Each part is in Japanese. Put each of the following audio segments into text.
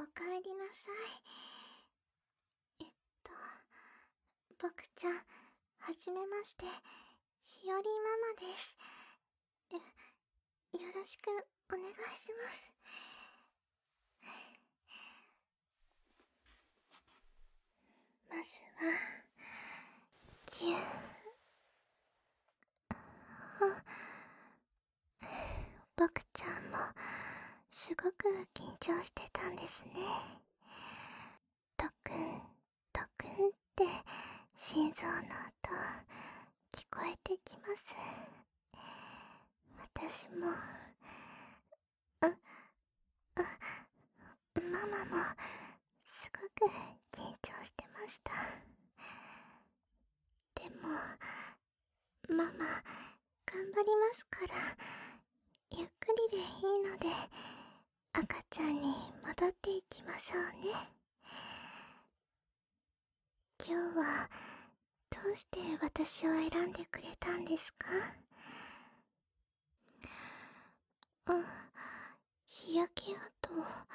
かえりなさい。と、僕ちゃん、はじめまして、ひよりママです。よろしくお願いします。まずは、ぎゅー。僕ちゃんも、すごく緊張してたんですね。ドクン、ドクンって心臓の音、聞こえてきます。私も、ママも、すごく緊張してました。でも、ママ、頑張りますから、ゆっくりでいいので、赤ちゃんに戻っていきましょうね。今日は、どうして私を選んでくれたんですか？日焼け跡。はい、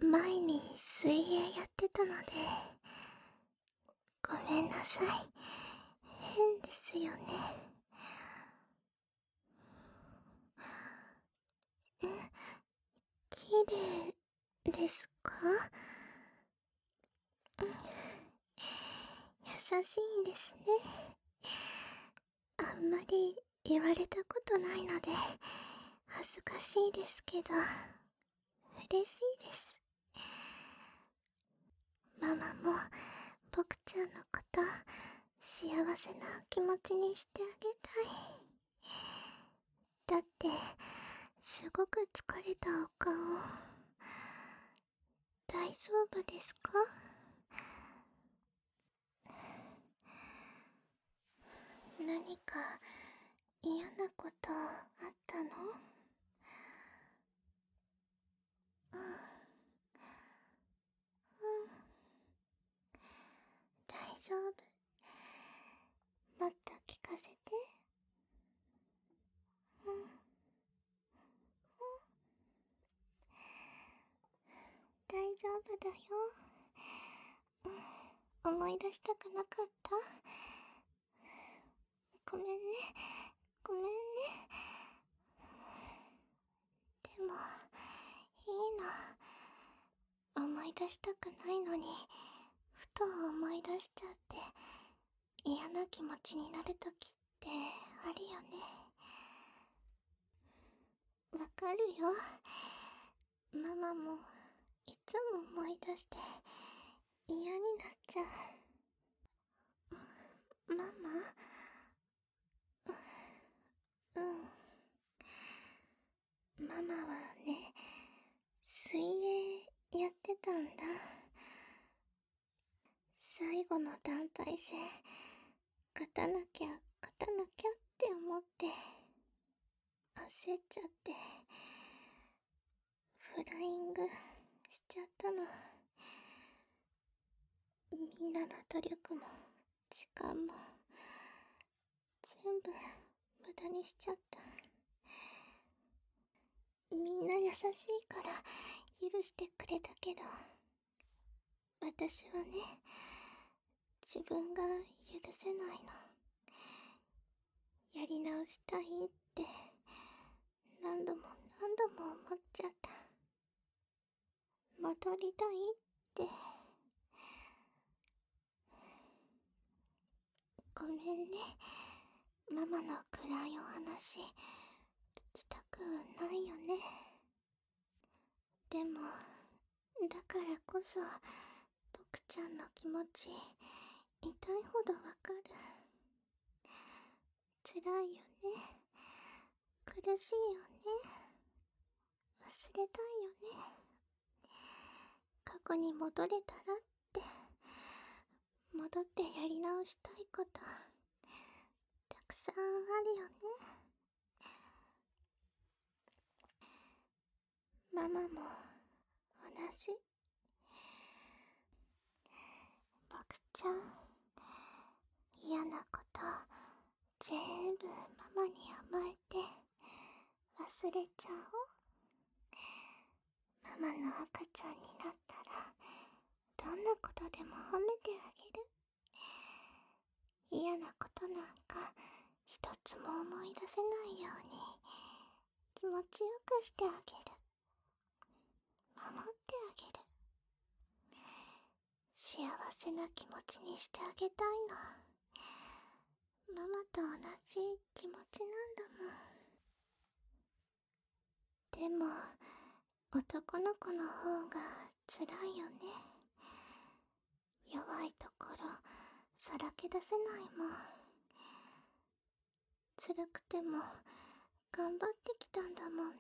前に水泳やってたので、ごめんなさい。変ですよね。綺麗ですか？優しいんですね。あんまり言われたことないので、恥ずかしいですけど、嬉しいです。ママも、僕ちゃんのこと、幸せな気持ちにしてあげたい。だって、すごく疲れたお顔、大丈夫ですか？何か嫌なことあったの？うん、大丈夫。もっと聞かせて。うん、大丈夫だよ。思い出したくなかった？ごめんね、ごめんね。でも、いいの。思い出したくないのに、ふと思い出しちゃって、嫌な気持ちになるときってあるよね。わかるよ。ママも、いつも思い出して、嫌になっちゃう。ママ？うん。ママはね、水泳やってたんだ。最後の団体戦、勝たなきゃ、勝たなきゃって思って、焦っちゃって、フライングしちゃったの。みんなの努力も、時間も、全部無駄にしちゃった。みんな優しいから許してくれたけど、私はね、自分が許せないの。やり直したいって何度も何度も思っちゃった。戻りたいって。ごめんね。ママの暗いお話聞きたくないよね。でも、だからこそ僕ちゃんの気持ち痛いほどわかる。辛いよね。苦しいよね。忘れたいよね。過去に戻れたらって、戻ってやり直したいこと、たくさんあるよね。ママも同じ。僕ちゃん、嫌なこと全部ママに甘えて忘れちゃおう。 マの赤ちゃんになったらどんなことでも褒めてあげる。嫌なことなんか一つも思い出せないように気持ちよくしてあげる。守ってあげる。幸せな気持ちにしてあげたいの。ママと同じ気持ちなんだもん。でも男の子の方が辛いよね。弱いところさらけ出せないもん。辛くても頑張ってきたんだもんね。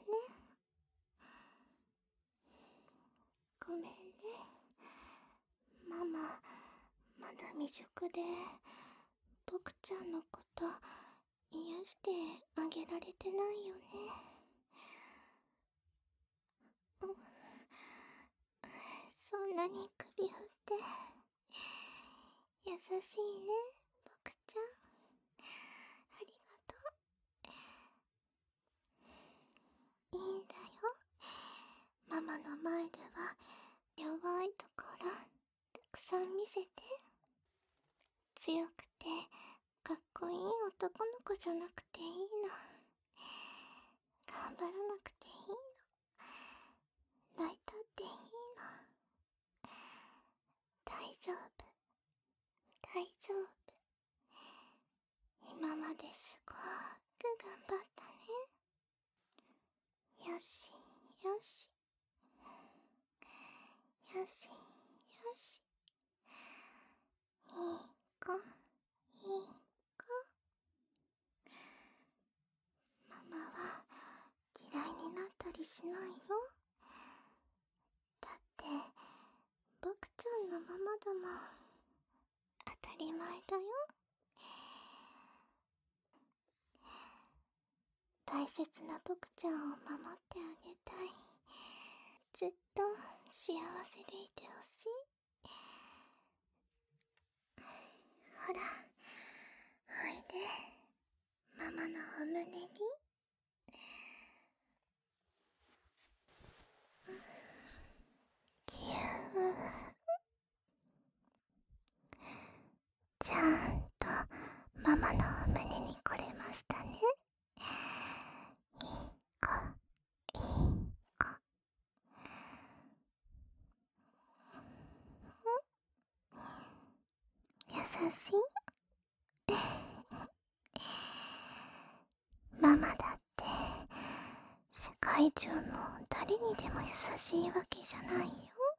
ごめんね。ママまだ未熟で僕ちゃんのこと癒してあげられてないよね。そんなに首振って優しいね、僕ちゃん。ありがとう。いいんだよ。ママの前では弱いところたくさん見せて。強くてかっこいい男の子じゃなくていいの。頑張らなくていいの。泣いたっていいの。大丈夫、大丈夫。今まですごく頑張ったね。よしよし、よしよし。いい子、いい子。ママは嫌いになったりしないよ。だって僕ちゃんのママだもん。当たり前だよ。大切な僕ちゃんを守ってあげたい。ずっと幸せでいてほしい。ほら、おいで、ママのお胸に。ぎゅー。ちゃんとママのお胸に来れましたね。いい子、いい子。優しい。ママだって世界中の誰にでも優しいわけじゃないよ。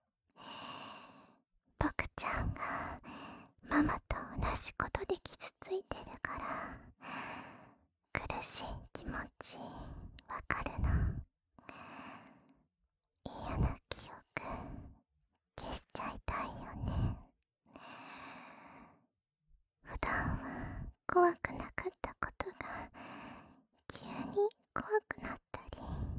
僕ちゃんがママと同じことで傷ついてるから苦しい気持ちわかるの。嫌な記憶消しちゃいたいよね。普段は怖くなかったことが急に怖くなったり、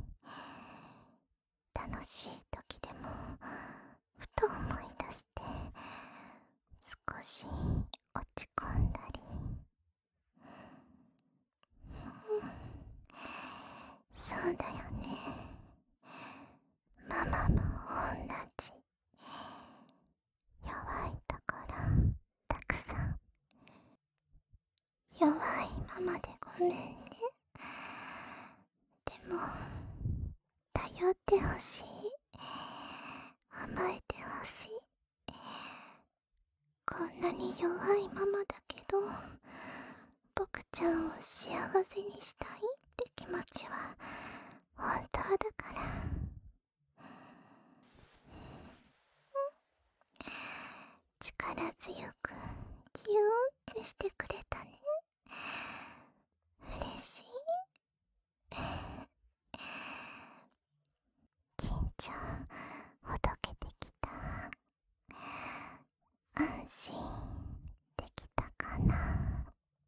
楽しい時でもふと思い出して少し落ち込んだり。そうだよね。ママも同じ。弱いところたくさん。弱いママでごめんね。でも頼ってほしい。甘えてほしい。こんなに弱いママだけど僕ちゃんを幸せにしたいって気持ちは本当だから。力強くキューってしてくれたね。嬉しい。緊張ほどけてきた。安心できたかな。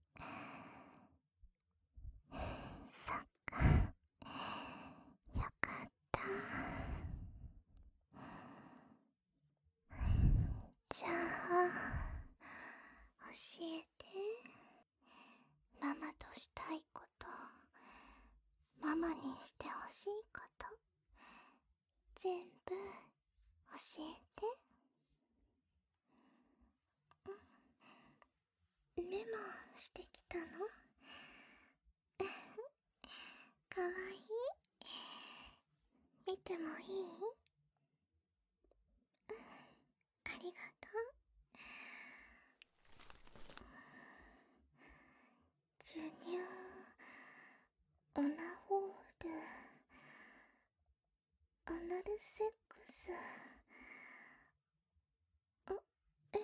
そっか、よかった。じゃあ教えて。ママとしたいこと、ママにしてほしいこと、 全部教えて。メモしてきたの？かわいい。見てもいい？ありがとう。授乳、オナホール、アナルセックス。え、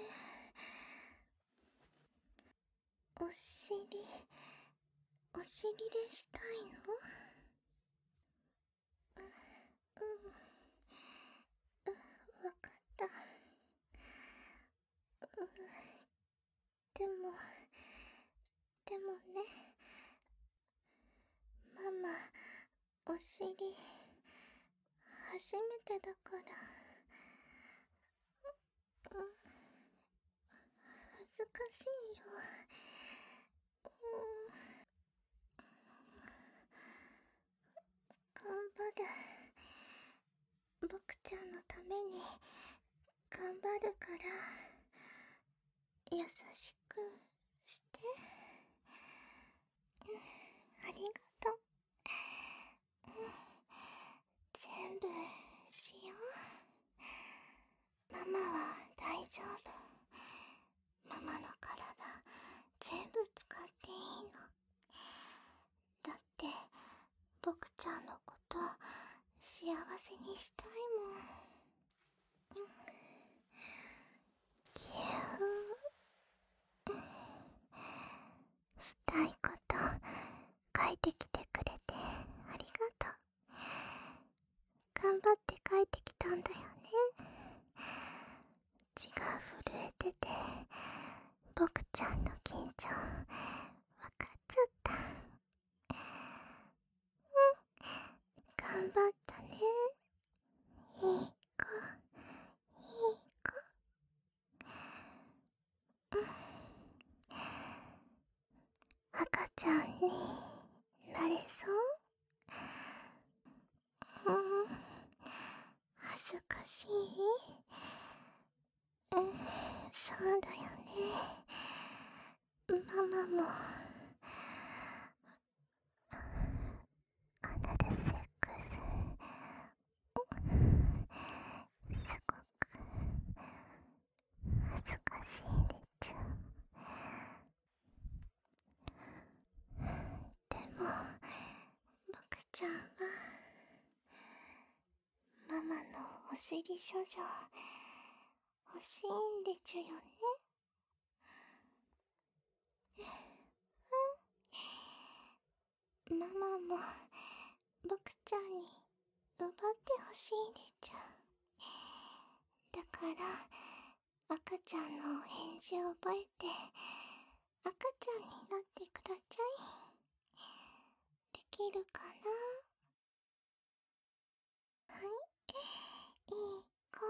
お尻でしたいの？わかった。でもね、ママ、お尻、初めてだから、恥ずかしいよ。頑張る。僕ちゃんのために頑張るから、優しくして。ありがとう。全部しよう。ママは大丈夫。ママの体全部使っていいの。だって僕ちゃんのこと幸せにしたいもん。ぎゅー。したいこと書いてきてくれてありがとう。頑張って書いてきたんだよね。血が震えてて、僕ちゃんの緊張わかっちゃった。頑張ったね。いい子、いい子。赤ちゃんになれそう？恥ずかしい？そうだよね。ママもアナルセックスすごく恥ずかしいでちゅ。でも僕ちゃんはママのお尻処女欲しいんでちゅよね。ママも僕ちゃんに奪ってほしいでちゅ。だから赤ちゃんのお返事を覚えて赤ちゃんになってください。できるかな？はい、いい子。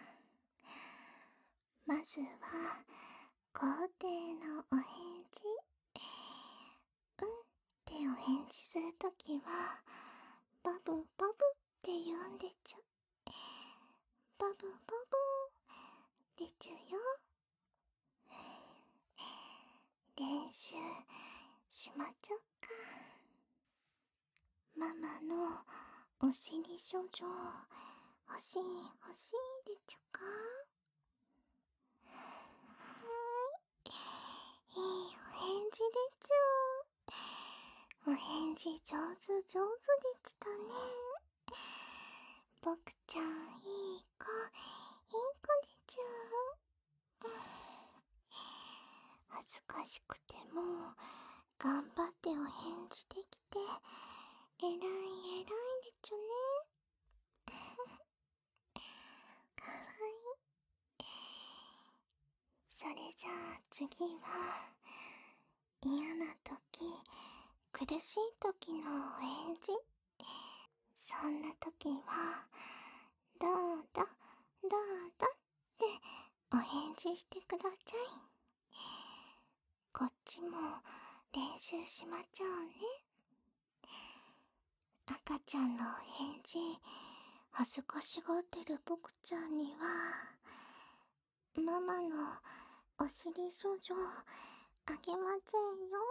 まずは肯定のお返事。うんってお返事するときはバブバブって言うんでちゅ。バブバブでちゅよ。練習しまちょっか。ママのお尻処女欲しいでちゅか？いいお返事でちゅ。お返事上手でしたね。僕ちゃんいい子でちゅ。恥ずかしくても頑張ってお返事できてえらいでちゅね。かわいい。それじゃあ次は嫌な時、苦しい時のお返事。そんな時はどうだってお返事してください。こっちも練習しまちょうね。赤ちゃんのお返事恥ずかしがってる僕ちゃんには、ママのお尻処女あげませんよ。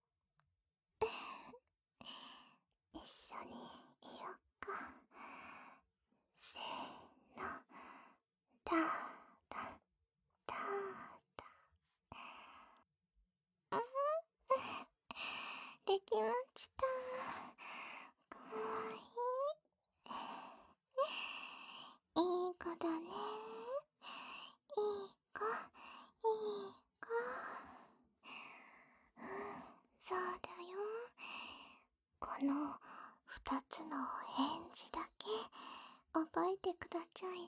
一緒にいよっか。せーの、だーだ、だーだ。うん、できました。かわいい。いい子だね。いい子、いい子。うん、そうだよ。この二つの返事だけ覚えてくださいね。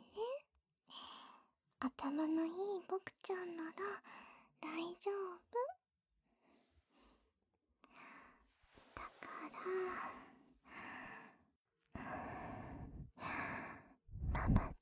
頭のいい僕ちゃんなら大丈夫。だからママ